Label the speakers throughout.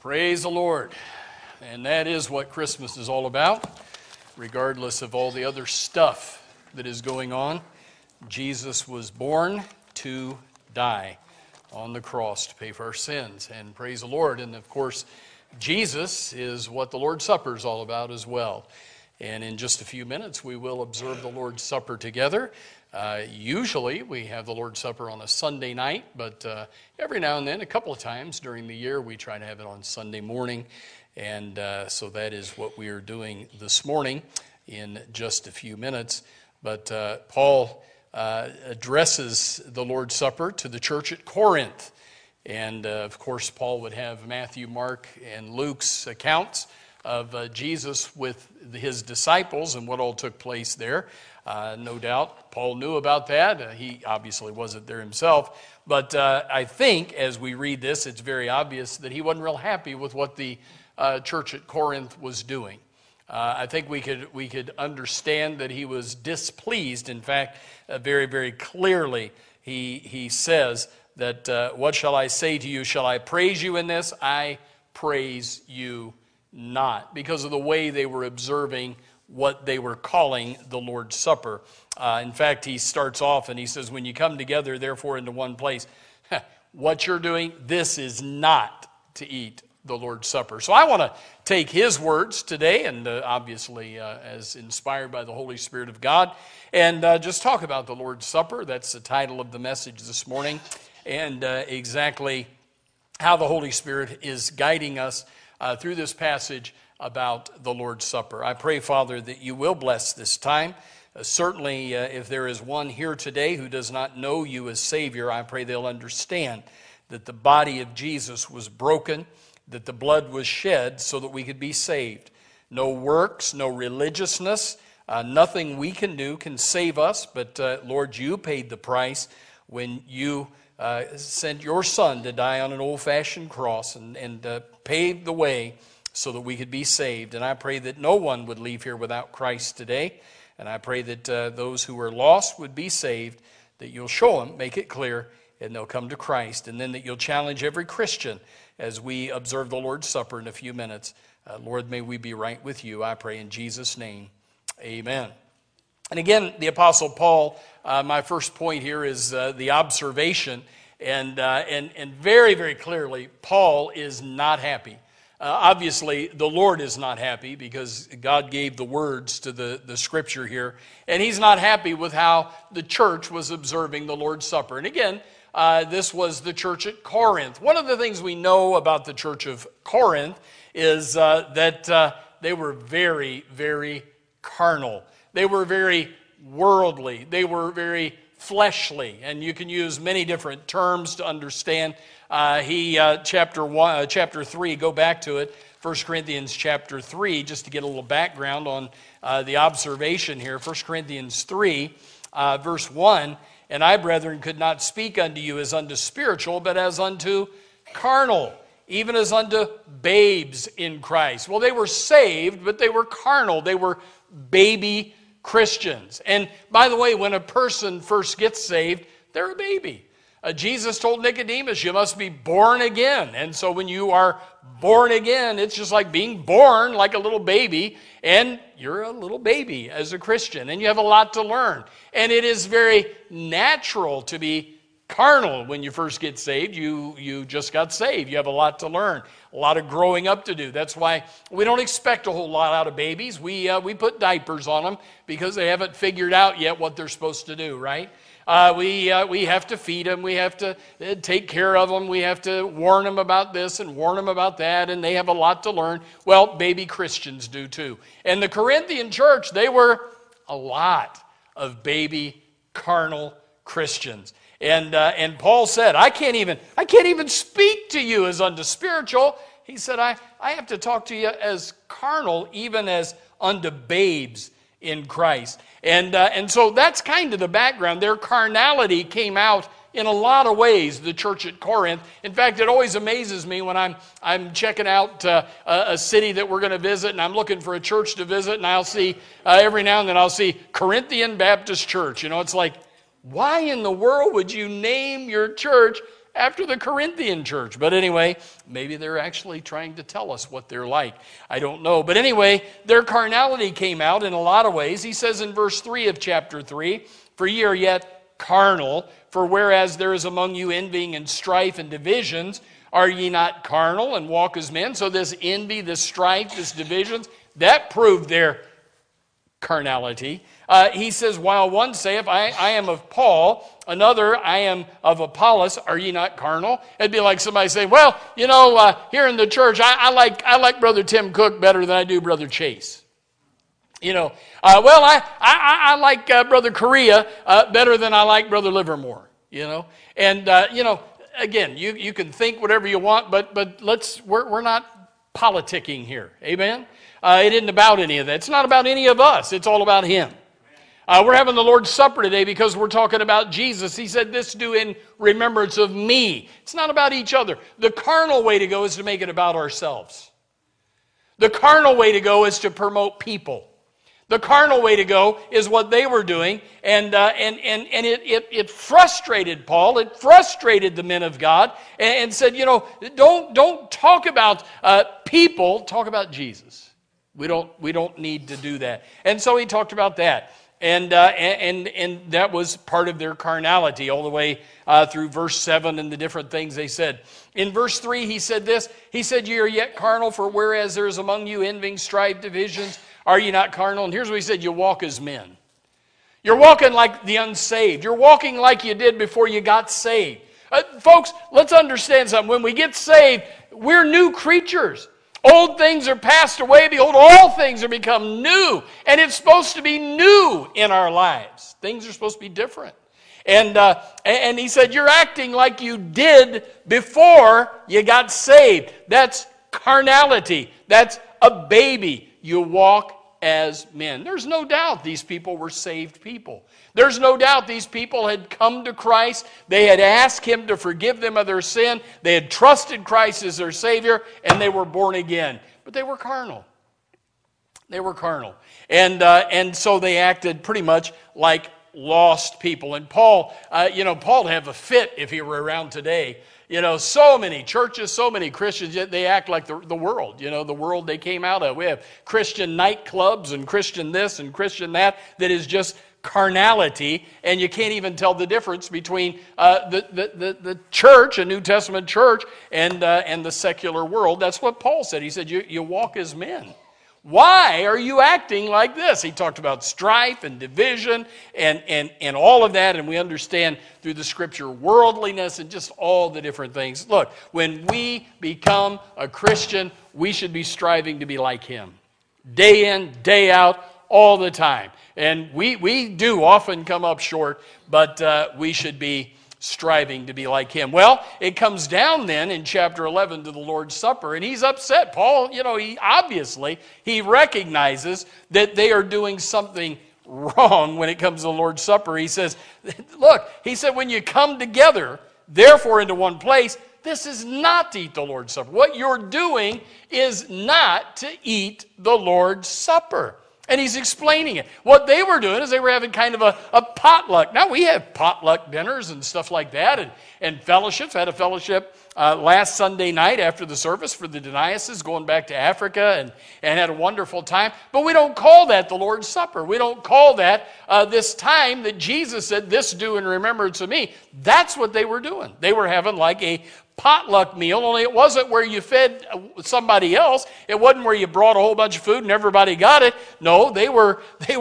Speaker 1: Praise the Lord. And that is what Christmas is all about, regardless of all the other stuff that is going on. Jesus was born to die on the cross to pay for our sins. And praise the Lord. And of course, Jesus is what the Lord's Supper is all about as well. And in just a few minutes, we will observe the Lord's Supper together. Usually, we have the Lord's Supper on a Sunday night, but every now and then, a couple of times during the year, we try to have it on Sunday morning. And so that is what we are doing this morning in just a few minutes. But Paul addresses the Lord's Supper to the church at Corinth. And of course, Paul would have Matthew, Mark, and Luke's accounts of Jesus with his disciples and what all took place there. No doubt, Paul knew about that. He obviously wasn't there himself. But I think as we read this, it's very obvious that he wasn't real happy with what the church at Corinth was doing. I think we could understand that he was displeased. In fact, very, very clearly, he says that, what shall I say to you? Shall I praise you in this? I praise you not, because of the way they were observing what they were calling the Lord's Supper. In fact, he starts off and he says, when you come together, therefore, into one place, what you're doing, this is not to eat the Lord's Supper. So I want to take his words today, and obviously as inspired by the Holy Spirit of God, and just talk about the Lord's Supper. That's the title of the message this morning, and exactly how the Holy Spirit is guiding us through this passage about the Lord's Supper. I pray, Father, that you will bless this time. Certainly, if there is one here today who does not know you as Savior, I pray they'll understand that the body of Jesus was broken, that the blood was shed so that we could be saved. No works, no religiousness, nothing we can do can save us, but Lord, you paid the price when you sent your Son to die on an old-fashioned cross and paved the way so that we could be saved. And I pray that no one would leave here without Christ today. And I pray that those who are lost would be saved, that you'll show them, make it clear, and they'll come to Christ. And then that you'll challenge every Christian as we observe the Lord's Supper in a few minutes. Lord, may we be right with you, I pray in Jesus' name. Amen. And again, the Apostle Paul, my first point here is the observation. And very, very clearly, Paul is not happy. Obviously, the Lord is not happy because God gave the words to the scripture here. And he's not happy with how the church was observing the Lord's Supper. And again, this was the church at Corinth. One of the things we know about the church of Corinth is that they were very, very carnal. They were very worldly. They were very fleshly, and you can use many different terms to understand. Chapter 3, go back to it, 1 Corinthians chapter 3, just to get a little background on the observation here. 1 Corinthians 3, verse 1, and I, brethren, could not speak unto you as unto spiritual, but as unto carnal, even as unto babes in Christ. Well, they were saved, but they were carnal. They were baby Christians. And by the way, when a person first gets saved, they're a baby. Jesus told Nicodemus, you must be born again. And so when you are born again, it's just like being born like a little baby, and you're a little baby as a Christian, and you have a lot to learn. And it is very natural to be carnal when you first get saved. You just got saved. You have a lot to learn, a lot of growing up to do. That's why we don't expect a whole lot out of babies. We put diapers on them because they haven't figured out yet what they're supposed to do, right? We have to feed them. We have to take care of them. We have to warn them about this and warn them about that, and they have a lot to learn. Well, baby Christians do too. And the Corinthian church, they were a lot of baby carnal Christians. And Paul said, I can't even speak to you as unto spiritual. He said, I have to talk to you as carnal, even as unto babes in Christ. And so that's kind of the background. Their carnality came out in a lot of ways, the church at Corinth. In fact, it always amazes me when I'm checking out a city that we're going to visit, and I'm looking for a church to visit, and I'll see, every now and then I'll see Corinthian Baptist Church. You know, it's like, why in the world would you name your church after the Corinthian church. But anyway, maybe they're actually trying to tell us what they're like. I don't know. But anyway, their carnality came out in a lot of ways. He says in verse 3 of chapter 3, "For ye are yet carnal, for whereas there is among you envying and strife and divisions, are ye not carnal and walk as men?" So this envy, this strife, this divisions, that proved their carnality. He says, "While one saith, I am of Paul, another, I am of Apollos, are ye not carnal?" It'd be like somebody saying, "Well, here in the church, I like Brother Tim Cook better than I do Brother Chase. I like Brother Correa better than I like Brother Livermore." And again, you can think whatever you want, but we're not politicking here. Amen? It isn't about any of that. It's not about any of us. It's all about Him. We're having the Lord's Supper today because we're talking about Jesus. He said, "This do in remembrance of me." It's not about each other. The carnal way to go is to make it about ourselves. The carnal way to go is to promote people. The carnal way to go is what they were doing, and it frustrated Paul. It frustrated the men of God, and said, don't talk about people. Talk about Jesus. We don't need to do that. And so he talked about that, and that was part of their carnality all the way through verse 7 and the different things they said. In verse 3, he said this. He said, "Ye are yet carnal, for whereas there is among you envying, strife, divisions, are ye not carnal?" And here's what he said: you walk as men. You're walking like the unsaved. You're walking like you did before you got saved. Folks, let's understand something. When we get saved, we're new creatures. Old things are passed away. Behold, all things are become new. And it's supposed to be new in our lives. Things are supposed to be different. And he said, you're acting like you did before you got saved. That's carnality. That's a baby. You walk as men. There's no doubt these people were saved people. There's no doubt these people had come to Christ. They had asked Him to forgive them of their sin. They had trusted Christ as their Savior, and they were born again. But they were carnal. They were carnal. And so they acted pretty much like lost people. And Paul, Paul'd have a fit if he were around today. So many churches, so many Christians, yet they act like the world, the world they came out of. We have Christian nightclubs and Christian this and Christian that is just carnality, and you can't even tell the difference between the church, a New Testament church, and the secular world. That's what Paul said. He said, you walk as men. Why are you acting like this? He talked about strife and division and all of that, and we understand through the Scripture worldliness and just all the different things. Look, when we become a Christian, we should be striving to be like Him. Day in, day out, all the time. And we do often come up short, but we should be striving to be like Him. Well, it comes down then in chapter 11 to the Lord's Supper, and he's upset. Paul, he recognizes that they are doing something wrong when it comes to the Lord's Supper. He says, when you come together, therefore into one place, this is not to eat the Lord's Supper. What you're doing is not to eat the Lord's Supper. And he's explaining it. What they were doing is they were having kind of a potluck. Now, we have potluck dinners and stuff like that, and fellowships. I had a fellowship last Sunday night after the service for the diocese, going back to Africa, and had a wonderful time. But we don't call that the Lord's Supper. We don't call that this time that Jesus said, "This do in remembrance of me." That's what they were doing. They were having like a potluck meal, only it wasn't where you fed somebody else. It wasn't where you brought a whole bunch of food and everybody got it. No, they were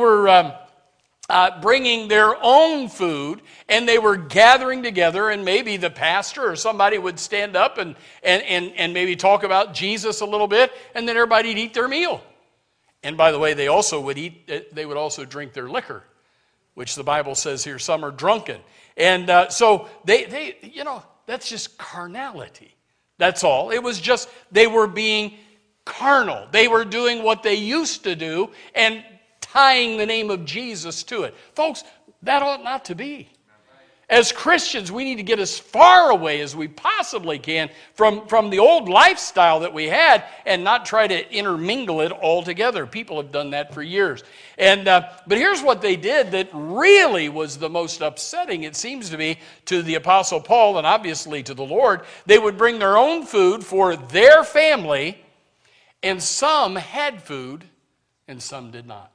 Speaker 1: bringing their own food, and they were gathering together, and maybe the pastor or somebody would stand up and maybe talk about Jesus a little bit, and then everybody'd eat their meal. And by the way, they would also drink their liquor, which the Bible says here some are drunken. And so they that's just carnality. That's all. It was just they were being carnal. They were doing what they used to do and tying the name of Jesus to it. Folks, that ought not to be. As Christians, we need to get as far away as we possibly can from the old lifestyle that we had and not try to intermingle it all together. People have done that for years. But here's what they did that really was the most upsetting, it seems to be, to the Apostle Paul and obviously to the Lord. They would bring their own food for their family, and some had food and some did not.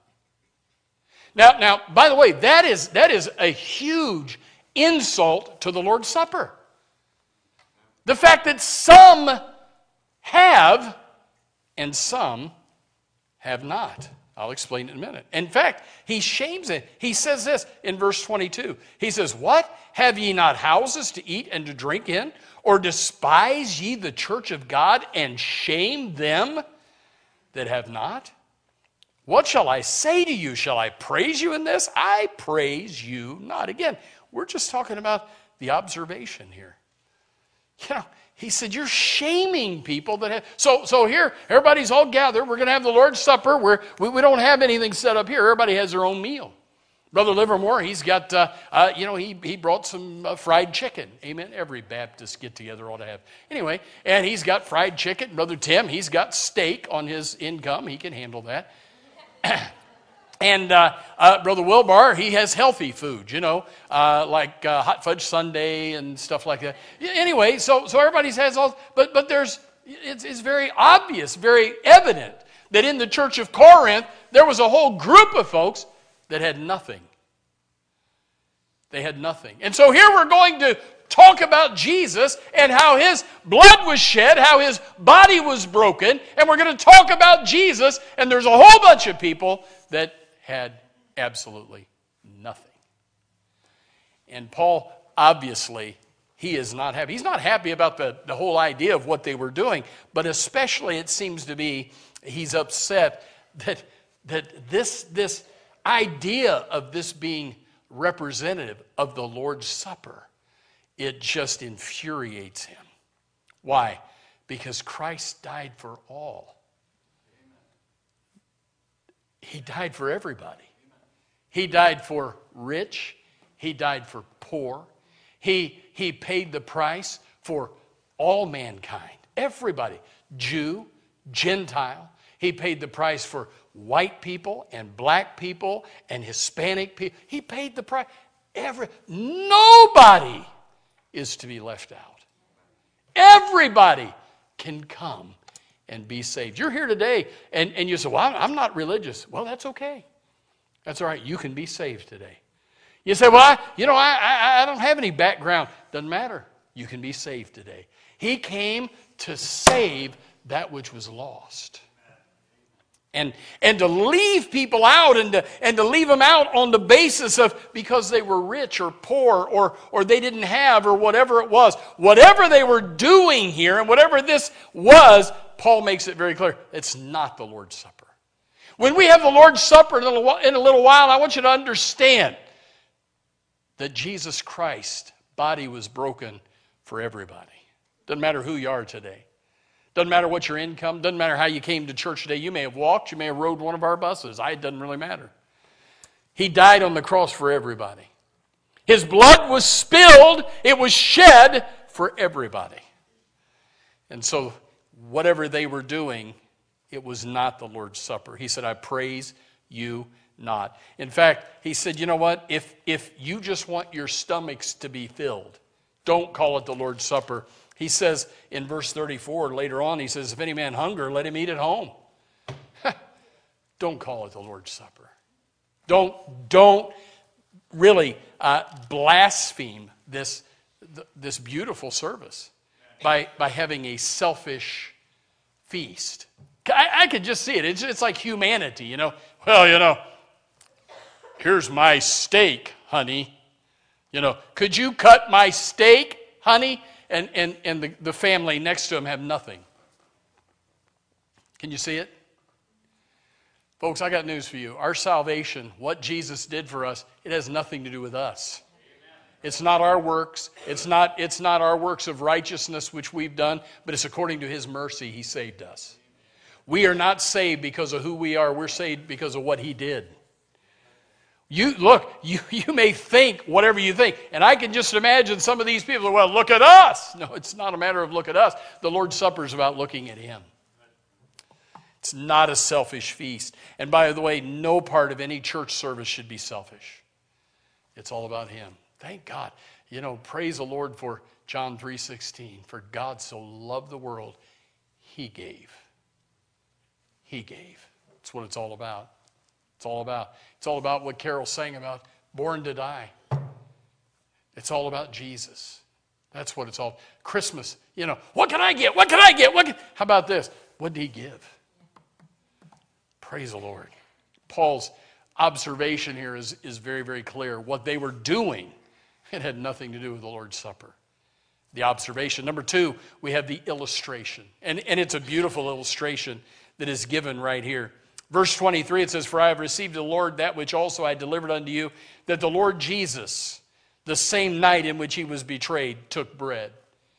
Speaker 1: Now, by the way, that is a huge insult to the Lord's Supper. The fact that some have and some have not. I'll explain in a minute. In fact, he shames it. He says this in verse 22. He says, "What? Have ye not houses to eat and to drink in? Or despise ye the church of God and shame them that have not? What shall I say to you? Shall I praise you in this? I praise you not." Again, we're just talking about the observation here. You know, he said, you're shaming people that have... So here, everybody's all gathered. We're going to have the Lord's Supper. We don't have anything set up here. Everybody has their own meal. Brother Livermore, he's got, he brought some fried chicken. Amen. Every Baptist get-together ought to have. Anyway, and he's got fried chicken. Brother Tim, he's got steak on his income. He can handle that. And Brother Wilbar, he has healthy food, like hot fudge sundae and stuff like that. Anyway, so everybody has all, but it's very obvious, very evident that in the church of Corinth, there was a whole group of folks that had nothing. They had nothing. And so here we're going to talk about Jesus and how his blood was shed, how his body was broken, and we're going to talk about Jesus, and there's a whole bunch of people that had absolutely nothing. And Paul, obviously, he is not happy. He's not happy about the whole idea of what they were doing, but especially it seems to be he's upset that this idea of this being representative of the Lord's Supper, it just infuriates him. Why? Because Christ died for all. He died for everybody. He died for rich. He died for poor. He paid the price for all mankind. Everybody. Jew, Gentile. He paid the price for white people and black people and Hispanic people. He paid the price. Nobody is to be left out. Everybody can come and be saved. You're here today and you say, well, I'm not religious. Well, that's okay. That's all right. You can be saved today. You say, well, I don't have any background. Doesn't matter. You can be saved today. He came to save that which was lost. And to leave people out and to leave them out on the basis of because they were rich or poor or they didn't have or whatever it was. Whatever they were doing here and whatever this was, Paul makes it very clear, it's not the Lord's Supper. When we have the Lord's Supper in a little while, I want you to understand that Jesus Christ's body was broken for everybody. Doesn't matter who you are today. Doesn't matter what your income. Doesn't matter how you came to church today. You may have walked. You may have rode one of our buses. It doesn't really matter. He died on the cross for everybody. His blood was spilled. It was shed for everybody. And so whatever they were doing, it was not the Lord's Supper. He said, I praise you not. In fact, he said, you know what? If you just want your stomachs to be filled, don't call it the Lord's Supper. He says in verse 34, later on, he says, if any man hunger, let him eat at home. Don't call it the Lord's Supper. Don't really blaspheme this beautiful service by having a selfish feast. I could just see it. It's like humanity, Well, here's my steak, honey. Could you cut my steak, honey? And the family next to him have nothing. Can you see it? Folks, I got news for you. Our salvation, what Jesus did for us, it has nothing to do with us. It's not our works. It's not our works of righteousness which we've done, but it's according to his mercy he saved us. We are not saved because of who we are. We're saved because of what he did. You may think whatever you think. And I can just imagine some of these people, well, look at us. No, it's not a matter of look at us. The Lord's Supper is about looking at him. It's not a selfish feast. And by the way, no part of any church service should be selfish. It's all about him. Thank God. Praise the Lord for John 3:16. For God so loved the world, he gave. He gave. That's what it's all about. It's all about what Carol sang about, born to die. It's all about Jesus. That's what it's all. Christmas, what can I get? What can I get? How about this? What did he give? Praise the Lord. Paul's observation here is very, very clear. What they were doing, it had nothing to do with the Lord's Supper. The observation. Number 2, we have the illustration. And it's a beautiful illustration that is given right here. Verse 23, it says, For I have received of the Lord that which also I delivered unto you, that the Lord Jesus, the same night in which he was betrayed, took bread.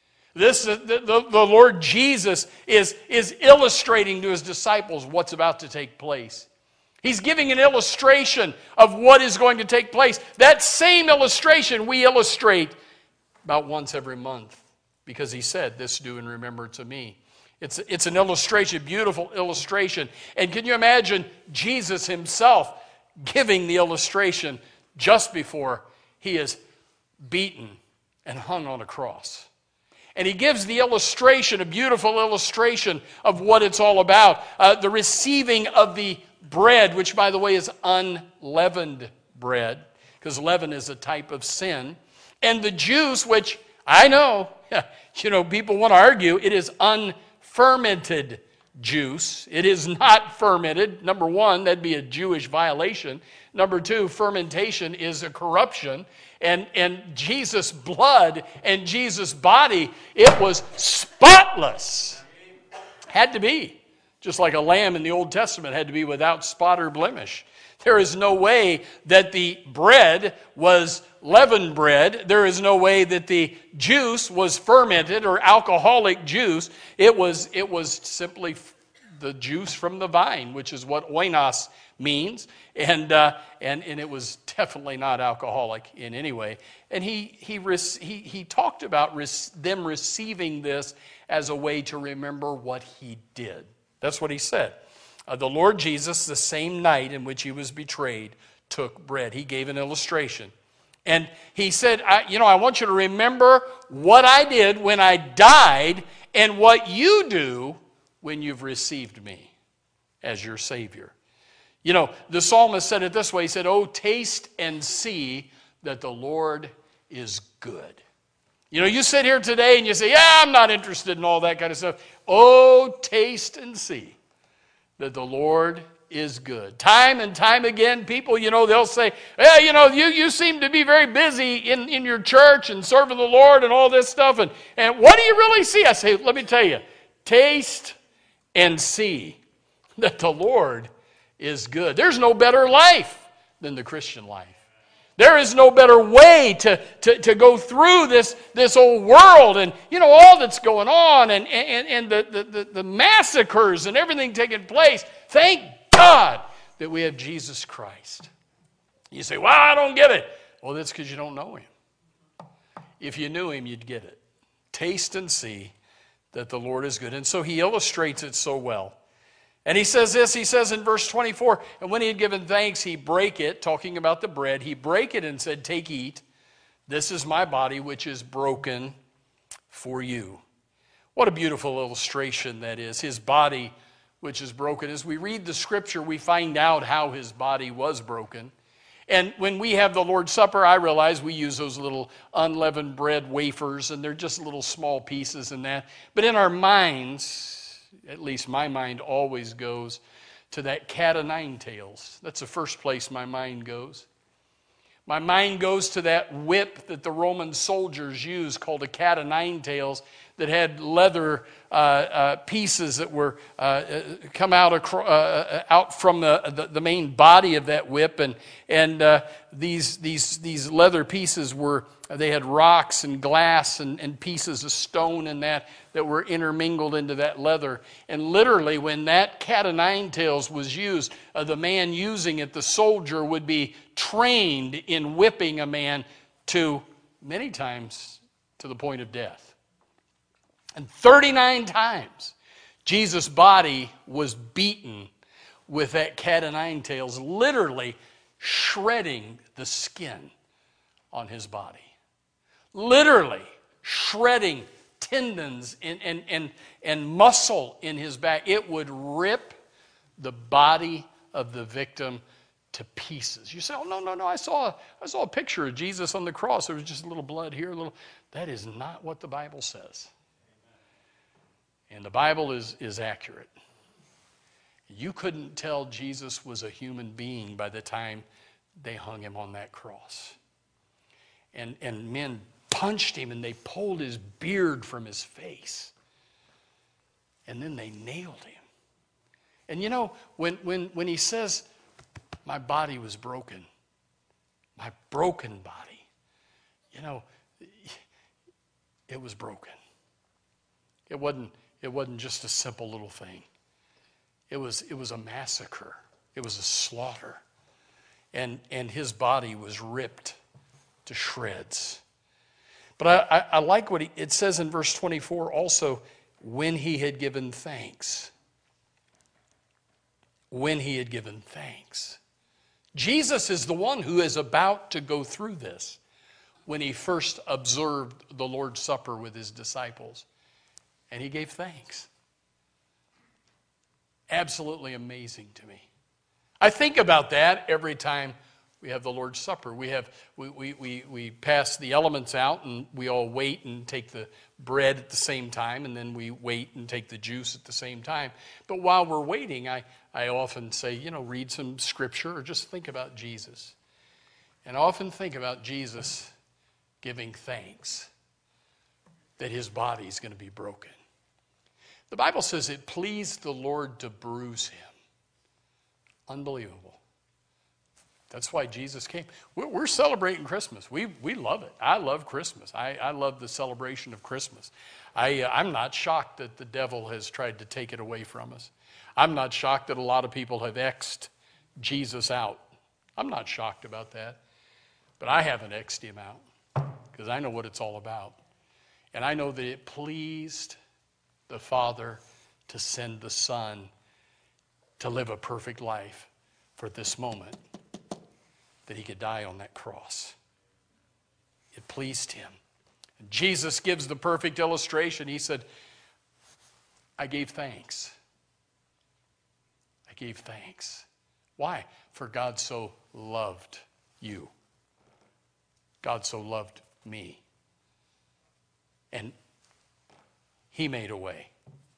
Speaker 1: The Lord Jesus is illustrating to his disciples what's about to take place. He's giving an illustration of what is going to take place. That same illustration we illustrate about once every month, because he said, this do in remembrance of me. It's an illustration, beautiful illustration. And can you imagine Jesus himself giving the illustration just before he is beaten and hung on a cross? And he gives the illustration, a beautiful illustration of what it's all about. The receiving of the bread, which by the way is unleavened bread, because leaven is a type of sin. And the juice, which I know, people want to argue, it is unfermented juice. It is not fermented. Number 1, that'd be a Jewish violation. Number 2, fermentation is a corruption. And Jesus' blood and Jesus' body, it was spotless. Had to be. Just like a lamb in the Old Testament had to be without spot or blemish. There is no way that the bread was leavened bread. There is no way that the juice was fermented or alcoholic juice. It was simply the juice from the vine, which is what oinos means. And it was definitely not alcoholic in any way. And he talked about them receiving this as a way to remember what he did. That's what he said. The Lord Jesus, the same night in which he was betrayed, took bread. He gave an illustration. And he said, I want you to remember what I did when I died and what you do when you've received me as your Savior. The psalmist said it this way. He said, oh, taste and see that the Lord is good. You sit here today and you say, yeah, I'm not interested in all that kind of stuff. Oh, taste and see that the Lord is good. Time and time again, people, they'll say, hey, you seem to be very busy in your church and serving the Lord and all this stuff. And what do you really see? I say, let me tell you, taste and see that the Lord is good. There's no better life than the Christian life. There is no better way to go through this old world and all that's going on and the massacres and everything taking place. Thank God that we have Jesus Christ. You say, well, I don't get it. Well, that's because you don't know him. If you knew him, you'd get it. Taste and see that the Lord is good. And so he illustrates it so well. And he says this, he says in verse 24, and when he had given thanks, he brake it, talking about the bread. He brake it and said, take, eat. This is my body, which is broken for you. What a beautiful illustration that is. His body, which is broken. As we read the scripture, we find out how his body was broken. And when we have the Lord's Supper, I realize we use those little unleavened bread wafers, and they're just little small pieces in that. But in our minds, at least my mind always goes to that cat o' nine tails. That's the first place my mind goes. My mind goes to that whip that the Roman soldiers used called a cat o' nine tails that had leather pieces that were come out from the main body of that whip, and these leather pieces they had rocks and glass and pieces of stone in that were intermingled into that leather. And literally, when that cat o' nine tails was used, the man using it, the soldier, would be trained in whipping a man to, many times, to the point of death. And 39 times, Jesus' body was beaten with that cat o' nine tails, literally shredding the skin on his body. Literally shredding tendons and muscle in his back. It would rip the body of the victim to pieces. You say, oh, no, I saw a picture of Jesus on the cross. There was just a little blood here, a little. That is not what the Bible says. And the Bible is accurate. You couldn't tell Jesus was a human being by the time they hung him on that cross. And men punched him and they pulled his beard from his face. And then they nailed him. And you know, when he says, my body was broken, my broken body, you know, it was broken. It wasn't just a simple little thing. It was a massacre. It was a slaughter. And his body was ripped to shreds. But I like what it says in verse 24 also, when he had given thanks. When he had given thanks. Jesus is the one who is about to go through this when he first observed the Lord's Supper with his disciples. And he gave thanks. Absolutely amazing to me. I think about that every time we have the Lord's Supper. We pass the elements out and we all wait and take the bread at the same time, and then we wait and take the juice at the same time. But while we're waiting, I often say, read some scripture or just think about Jesus. And I often think about Jesus giving thanks that his body is going to be broken. The Bible says it pleased the Lord to bruise him. Unbelievable. That's why Jesus came. We're celebrating Christmas. We love it. I love Christmas. I love the celebration of Christmas. I'm not shocked that the devil has tried to take it away from us. I'm not shocked that a lot of people have X'd Jesus out. I'm not shocked about that. But I haven't X'd him out because I know what it's all about. And I know that it pleased the Father to send the Son to live a perfect life for this moment, that he could die on that cross. It pleased him. And Jesus gives the perfect illustration. He said, I gave thanks. I gave thanks. Why? For God so loved you. God so loved me. And he made a way.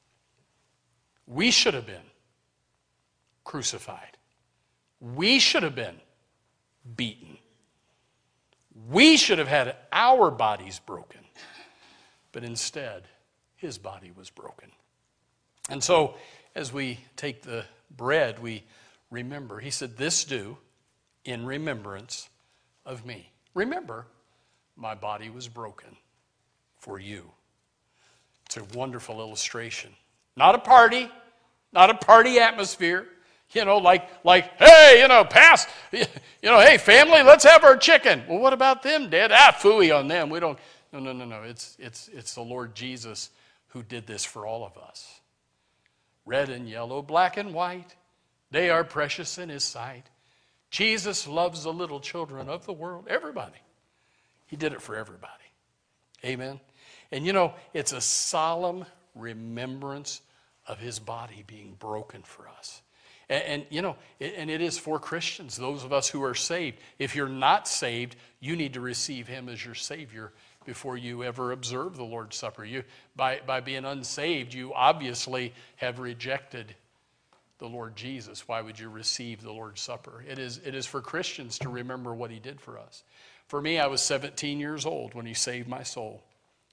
Speaker 1: We should have been crucified. We should have been beaten. We should have had our bodies broken. But instead, his body was broken. And so, as we take the bread, we remember. He said, this do in remembrance of me. Remember, my body was broken for you. It's a wonderful illustration. Not a party atmosphere. Like, hey, pass, hey, family, let's have our chicken. Well, what about them, Dad? Phooey on them. We don't, no. It's the Lord Jesus who did this for all of us. Red and yellow, black and white, they are precious in his sight. Jesus loves the little children of the world, everybody. He did it for everybody. Amen. And it's a solemn remembrance of his body being broken for us. And it is for Christians, those of us who are saved. If you're not saved, you need to receive him as your Savior before you ever observe the Lord's Supper. By being unsaved, you obviously have rejected the Lord Jesus. Why would you receive the Lord's Supper? It is for Christians to remember what he did for us. For me, I was 17 years old when he saved my soul.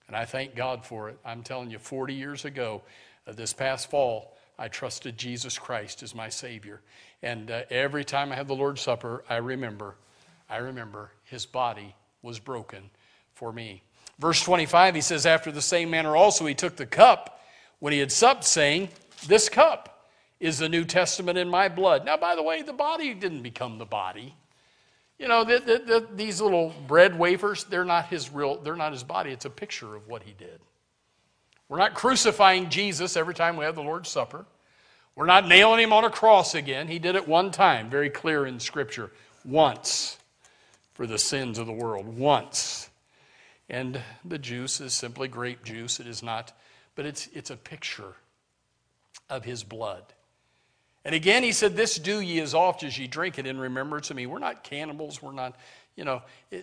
Speaker 1: And I thank God for it. I'm telling you, 40 years ago, this past fall, I trusted Jesus Christ as my Savior. And every time I have the Lord's Supper, I remember his body was broken for me. Verse 25, he says, after the same manner also he took the cup when he had supped, saying, this cup is the New Testament in my blood. Now, by the way, the body didn't become the body. You know, these little bread wafers, they're not his body. It's a picture of what he did. We're not crucifying Jesus every time we have the Lord's Supper. We're not nailing him on a cross again. He did it one time, very clear in Scripture. Once, for the sins of the world. Once. And the juice is simply grape juice. It is not, but it's a picture of his blood. And again, he said, this do ye as oft as ye drink it in remembrance of me. We're not cannibals. We're not, you know,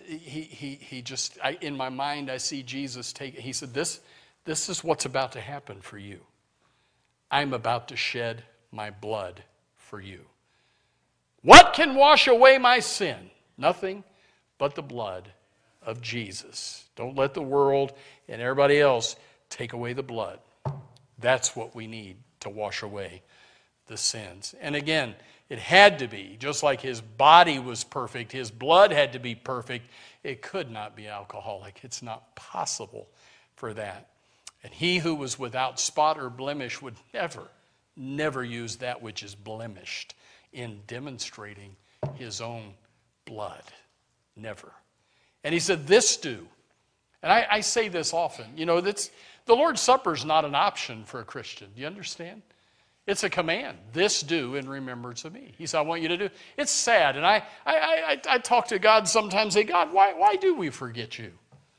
Speaker 1: in my mind, I see Jesus take it. He said, this is what's about to happen for you. I'm about to shed my blood for you. What can wash away my sin? Nothing but the blood of Jesus. Don't let the world and everybody else take away the blood. That's what we need to wash away the sins. And again, it had to be, just like his body was perfect, his blood had to be perfect. It could not be alcoholic. It's not possible for that. And he who was without spot or blemish would never use that which is blemished in demonstrating his own blood. Never. And he said, this do. And I say this often. You know, the Lord's Supper is not an option for a Christian. Do you understand? It's a command. This do in remembrance of me. He said, I want you to do. It's sad. And I talk to God sometimes, say, God, why do we forget you?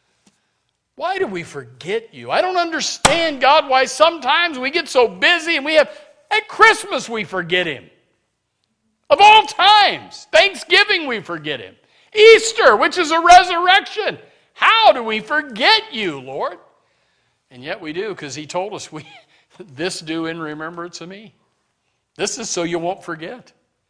Speaker 1: Why do we forget you? I don't understand, God, why sometimes we get so busy and at Christmas we forget him. Of all times, Thanksgiving we forget him. Easter, which is a resurrection. How do we forget you, Lord? And yet we do, because he told us this do in remembrance of me. This is so you won't forget.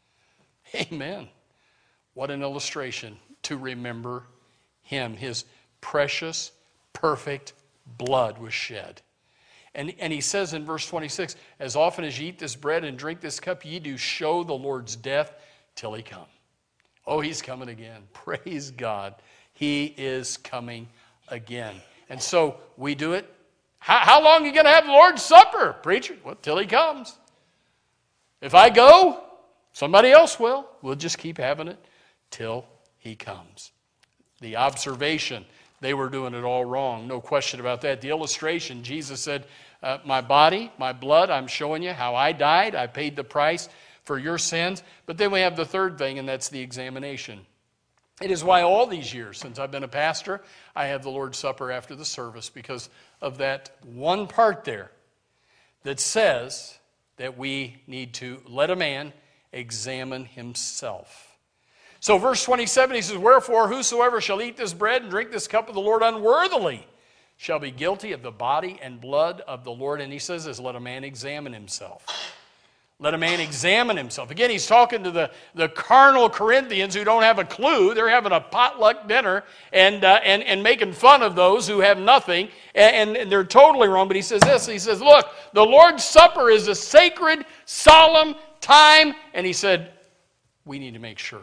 Speaker 1: Amen. What an illustration to remember him. His precious, perfect blood was shed. And he says in verse 26, as often as ye eat this bread and drink this cup, ye do show the Lord's death till he come. Oh, he's coming again. Praise God. He is coming again. And so we do it. How long are you going to have the Lord's Supper, preacher? Well, till he comes. If I go, somebody else will. We'll just keep having it till he comes. The observation, they were doing it all wrong. No question about that. The illustration, Jesus said, my body, my blood, I'm showing you how I died. I paid the price for your sins. But then we have the third thing, and that's the examination. It is why all these years since I've been a pastor, I have the Lord's Supper after the service, because of that one part there that says that we need to let a man examine himself. So verse 27, he says, wherefore whosoever shall eat this bread and drink this cup of the Lord unworthily shall be guilty of the body and blood of the Lord. And he says this, let a man examine himself. Let a man examine himself. Again, he's talking to the carnal Corinthians who don't have a clue. They're having a potluck dinner and making fun of those who have nothing. And they're totally wrong. But he says this. He says, look, the Lord's Supper is a sacred, solemn time. And he said, we need to make sure.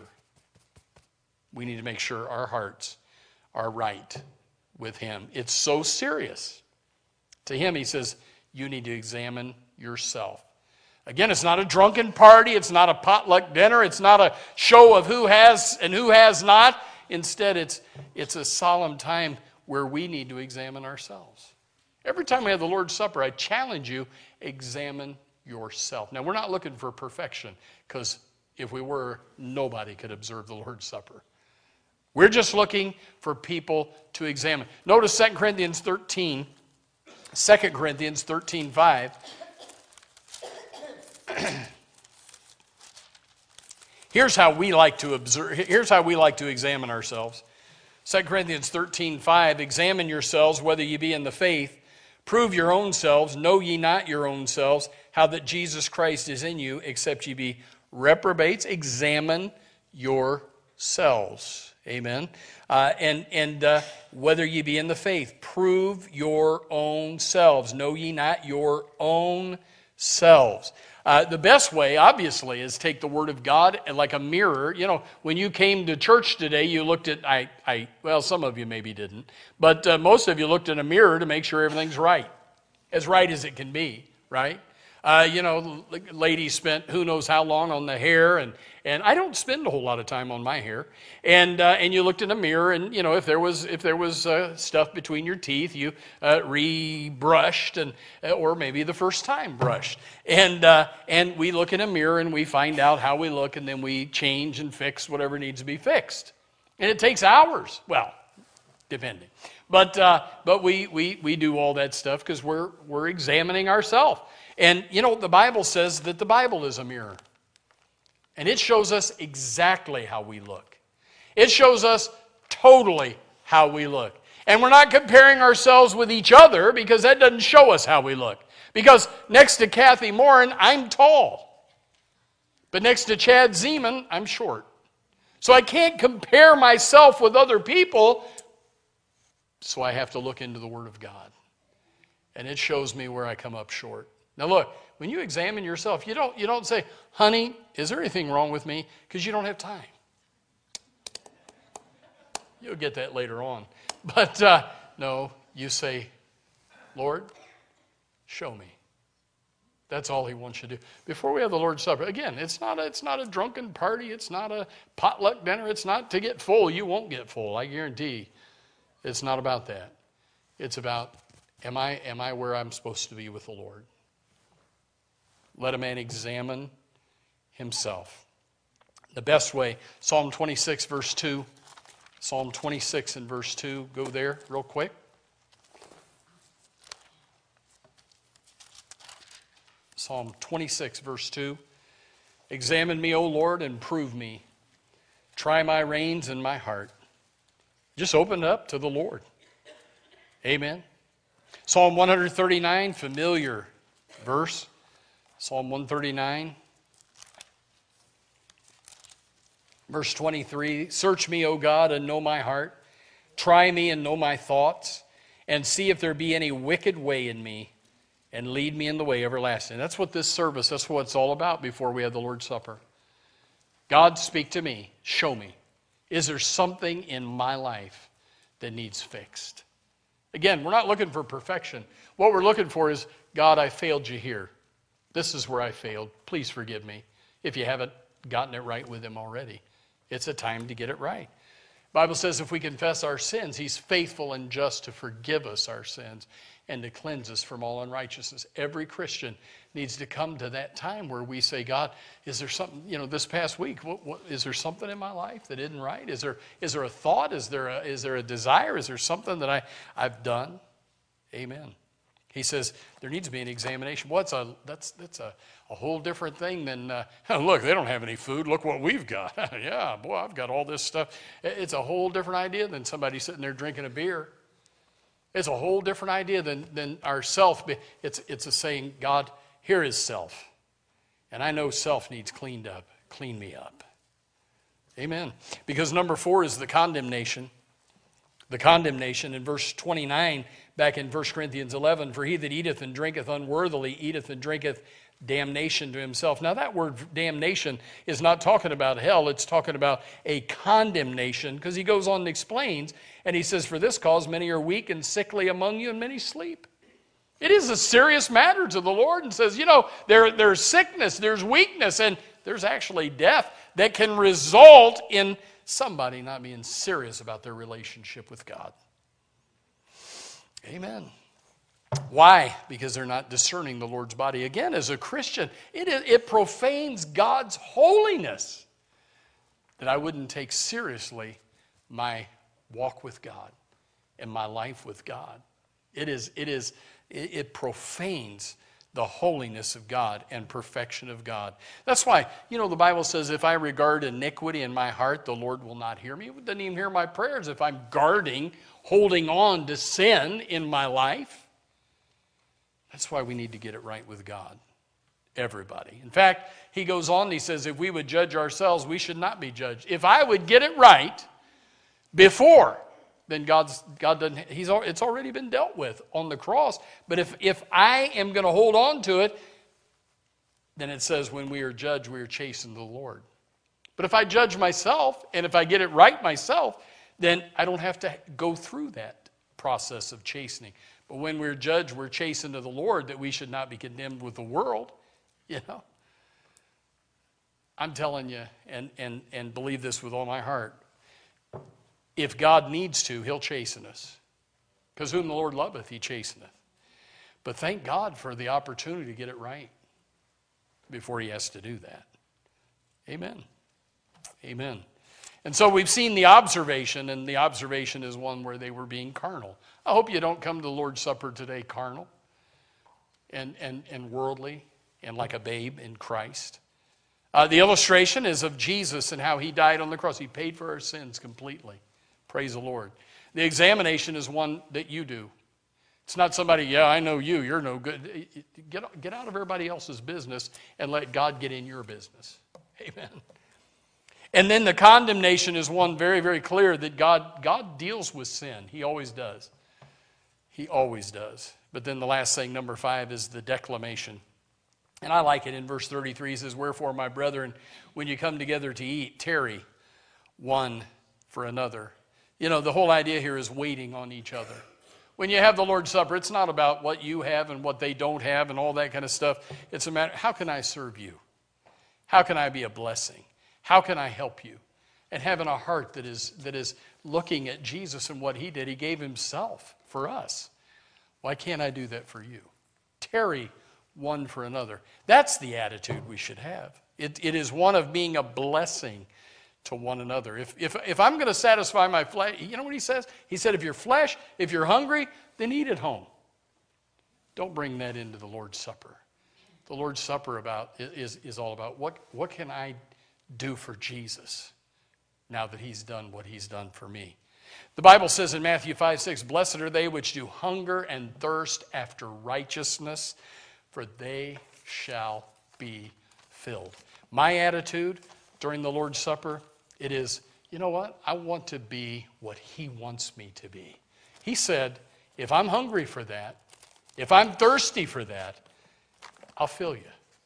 Speaker 1: We need to make sure our hearts are right with him. It's so serious. To him, he says, you need to examine yourself. Again, it's not a drunken party. It's not a potluck dinner. It's not a show of who has and who has not. Instead, it's a solemn time where we need to examine ourselves. Every time we have the Lord's Supper, I challenge you, examine yourself. Now, we're not looking for perfection, because if we were, nobody could observe the Lord's Supper. We're just looking for people to examine. Notice 2 Corinthians 13:5. Here's how we like to observe. Here's how we like to examine ourselves. 2 Corinthians 13:5, examine yourselves whether ye be in the faith. Prove your own selves. Know ye not your own selves, how that Jesus Christ is in you, except ye be reprobates. Examine yourselves. Amen. Whether ye be in the faith, prove your own selves. Know ye not your own selves. The best way, obviously, is take the Word of God and like a mirror. You know, when you came to church today, you looked at, well, some of you maybe didn't, but most of you looked in a mirror to make sure everything's right as it can be, right? Ladies spent who knows how long on the hair, and I don't spend a whole lot of time on my hair. And you looked in a mirror, and if there was stuff between your teeth, you re-brushed, or maybe the first time brushed. And we look in a mirror and we find out how we look, and then we change and fix whatever needs to be fixed. And it takes hours. Well, depending. But we do all that stuff because we're examining ourselves. And, the Bible says that the Bible is a mirror. And it shows us exactly how we look. It shows us totally how we look. And we're not comparing ourselves with each other because that doesn't show us how we look. Because next to Kathy Morin, I'm tall. But next to Chad Zeman, I'm short. So I can't compare myself with other people. So I have to look into the Word of God. And it shows me where I come up short. Now look, when you examine yourself, you don't say, honey, is there anything wrong with me? Because you don't have time. You'll get that later on. But no, you say, Lord, show me. That's all He wants you to do. Before we have the Lord's Supper, again, it's not a drunken party. It's not a potluck dinner. It's not to get full. You won't get full, I guarantee. It's not about that. It's about, am I where I'm supposed to be with the Lord? Let a man examine himself. The best way, Psalm 26, verse 2. Psalm 26 and verse 2. Go there real quick. Psalm 26, verse 2. Examine me, O Lord, and prove me. Try my reins and my heart. Just open up to the Lord. Amen. Psalm 139, familiar verse. Psalm 139, verse 23. Search me, O God, and know my heart. Try me and know my thoughts, and see if there be any wicked way in me, and lead me in the way everlasting. That's what this service, that's what it's all about before we have the Lord's Supper. God, speak to me. Show me. Is there something in my life that needs fixed? Again, we're not looking for perfection. What we're looking for is, God, I failed you here. This is where I failed. Please forgive me if you haven't gotten it right with Him already. It's a time to get it right. The Bible says if we confess our sins, He's faithful and just to forgive us our sins and to cleanse us from all unrighteousness. Every Christian needs to come to that time where we say, God, is there something, this past week, is there something in my life that isn't right? Is there a thought? Is there a desire? Is there something that I've done? Amen. He says there needs to be an examination. Well, that's a whole different thing than, look, they don't have any food. Look what we've got. Yeah, boy, I've got all this stuff. It's a whole different idea than somebody sitting there drinking a beer. It's a whole different idea than our self. It's a saying, God, here is self. And I know self needs cleaned up. Clean me up. Amen. Because number 4 is the condemnation. The condemnation in verse 29, back in 1 Corinthians 11, for he that eateth and drinketh unworthily eateth and drinketh damnation to himself. Now that word damnation is not talking about hell, it's talking about a condemnation, because he goes on and explains, and he says, for this cause many are weak and sickly among you, and many sleep. It is a serious matter to the Lord, and says, there's sickness, there's weakness, and there's actually death that can result in somebody not being serious about their relationship with God. Amen. Why? Because they're not discerning the Lord's body. Again, as a Christian, it profanes God's holiness that I wouldn't take seriously my walk with God and my life with God. It profanes the holiness of God and perfection of God. That's why, the Bible says, if I regard iniquity in my heart, the Lord will not hear me. He doesn't even hear my prayers if I'm holding on to sin in my life. That's why we need to get it right with God. Everybody. In fact, he goes on and he says, if we would judge ourselves, we should not be judged. If I would get it right, before, then God doesn't, it's already been dealt with on the cross. But if I am going to hold on to it, then it says when we are judged, we are chastened to the Lord. But if I judge myself, and if I get it right myself, then I don't have to go through that process of chastening. But when we're judged, we're chastened to the Lord, that we should not be condemned with the world. You know, I'm telling you, and believe this with all my heart, if God needs to, he'll chasten us. Because whom the Lord loveth, he chasteneth. But thank God for the opportunity to get it right before he has to do that. Amen. Amen. And so we've seen the observation, and the observation is one where they were being carnal. I hope you don't come to the Lord's Supper today carnal and worldly and like a babe in Christ. The illustration is of Jesus and how he died on the cross. He paid for our sins completely. Praise the Lord. The examination is one that you do. It's not somebody, yeah, I know you, you're no good. Get out of everybody else's business and let God get in your business. Amen. And then the condemnation is one very, very clear that God deals with sin. He always does. He always does. But then the last thing, number 5, is the declamation. And I like it in verse 33. He says, wherefore, my brethren, when you come together to eat, tarry one for another. You know, the whole idea here is waiting on each other. When you have the Lord's Supper, it's not about what you have and what they don't have and all that kind of stuff. It's a matter, how can I serve you? How can I be a blessing? How can I help you? And having a heart that is looking at Jesus and what he did. He gave himself for us. Why can't I do that for you? Tarry one for another. That's the attitude we should have. It is one of being a blessing to one another. If I'm going to satisfy my flesh, you know what he says? He said, if you're hungry, then eat at home. Don't bring that into the Lord's Supper. The Lord's Supper is all about what can I do for Jesus now that he's done what he's done for me. The Bible says in Matthew 5:6, blessed are they which do hunger and thirst after righteousness, for they shall be filled. My attitude during the Lord's Supper, it is, you know what? I want to be what he wants me to be. He said, if I'm hungry for that, if I'm thirsty for that, I'll fill you.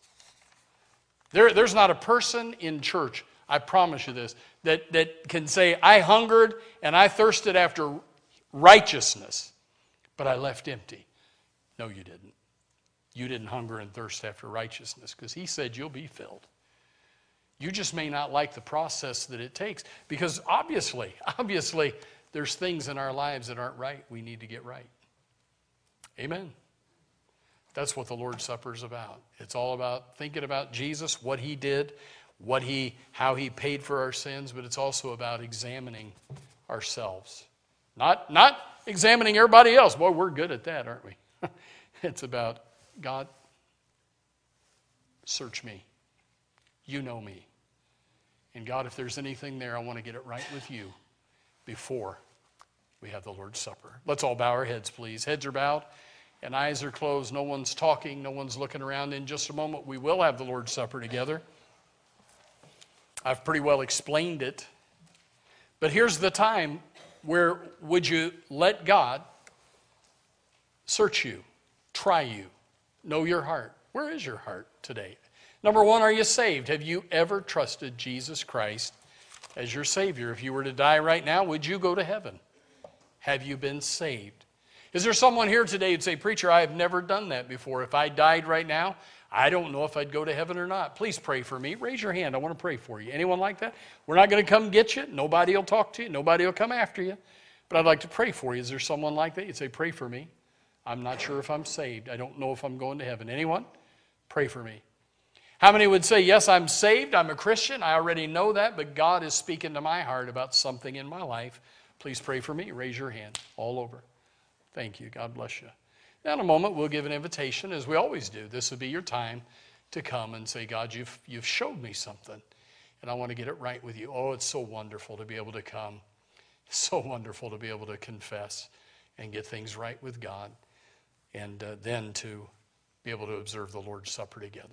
Speaker 1: There's not a person in church, I promise you this, that can say, I hungered and I thirsted after righteousness, but I left empty. No, you didn't. You didn't hunger and thirst after righteousness because he said you'll be filled. You just may not like the process that it takes because obviously, there's things in our lives that aren't right we need to get right. Amen. That's what the Lord's Supper is about. It's all about thinking about Jesus, what he did, how he paid for our sins, but it's also about examining ourselves. Not examining everybody else. Boy, we're good at that, aren't we? It's about, God, search me. You know me. And God, if there's anything there, I want to get it right with you before we have the Lord's Supper. Let's all bow our heads, please. Heads are bowed and eyes are closed. No one's talking. No one's looking around. In just a moment, we will have the Lord's Supper together. I've pretty well explained it. But here's the time where would you let God search you, try you, know your heart. Where is your heart today? Number 1, are you saved? Have you ever trusted Jesus Christ as your Savior? If you were to die right now, would you go to heaven? Have you been saved? Is there someone here today who'd say, preacher, I have never done that before. If I died right now, I don't know if I'd go to heaven or not. Please pray for me. Raise your hand. I want to pray for you. Anyone like that? We're not going to come get you. Nobody will talk to you. Nobody will come after you. But I'd like to pray for you. Is there someone like that? You'd say, pray for me. I'm not sure if I'm saved. I don't know if I'm going to heaven. Anyone? Pray for me. How many would say, yes, I'm saved, I'm a Christian, I already know that, but God is speaking to my heart about something in my life. Please pray for me. Raise your hand all over. Thank you. God bless you. Now in a moment, we'll give an invitation, as we always do. This will be your time to come and say, God, you've showed me something, and I want to get it right with you. Oh, it's so wonderful to be able to come. It's so wonderful to be able to confess and get things right with God, and then to be able to observe the Lord's Supper together.